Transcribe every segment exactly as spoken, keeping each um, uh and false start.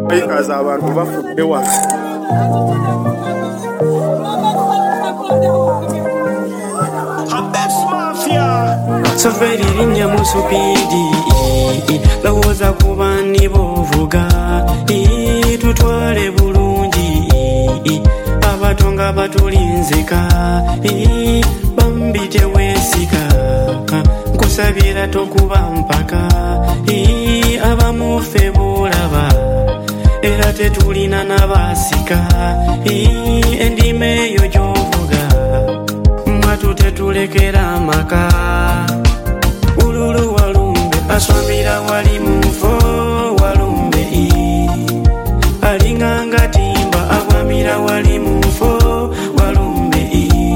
Because abantu bafudde wa Safari linnya musupidi lawooza kuba nibovuga tutwale bulungi abatonga batulinzika bambi teweesika nkusabira tokuba mpaka abamufe bulaba era tetulina nabasika endima eyo gyovuga mwatu tetulekera amaka ululu walumbe aswamira wali mufo walumbe alinganga timba agwamira wali mufo walumbe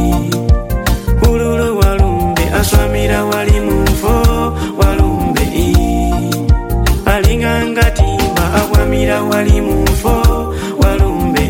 ululu walumbe aswamira wali mufo walumbe alinganga timba agwamira wali mufo walumbe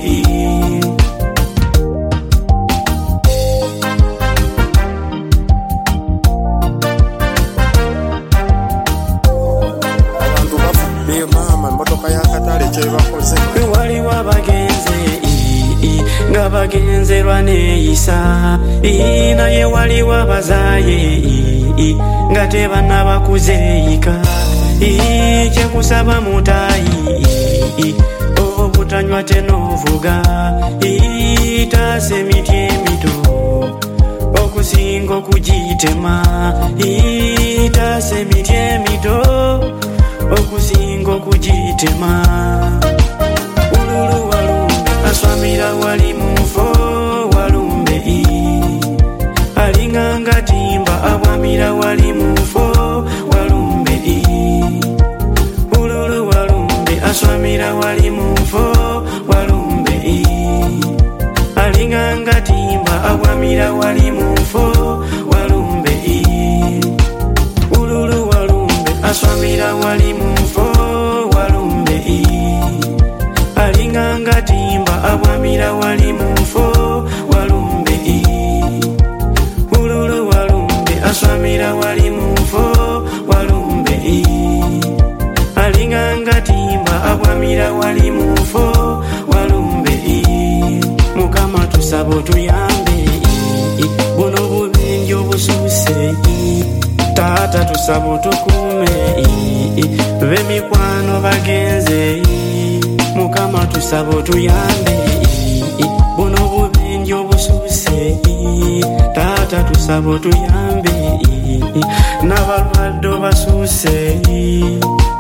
waliwo abagenze nga bagenzerwa neeyisa naye waliwo abazaaye nga tebana kuzeeyika kyekusaba mutaayi obutanywa tenovuga taasa emiti emito okusinga okugitema taasa emiti emito okusinga okugitema ululu walumbe aswamira wali mufo walumbe alinganga timba abwamira wali mufo walumbe ululu walumbe aswamira wali mufo walumbe alinganga timba abwamira wali mufo walumbe ululu walumbe aswamira wali mufo walumbe alinganga timba abwamira wali mufo walumbe ululu walumbe aswamira wali mufo walumbe alinganga timba abwamira wali mufo walumbe mukama tusaba otuyambe buno bubenje obususe taata tusaba otukuume b'emikwano bagenze mukama tusaba otuyambe buno bubenje obususe taata tusaba otuyambe n'abalwadde basuuse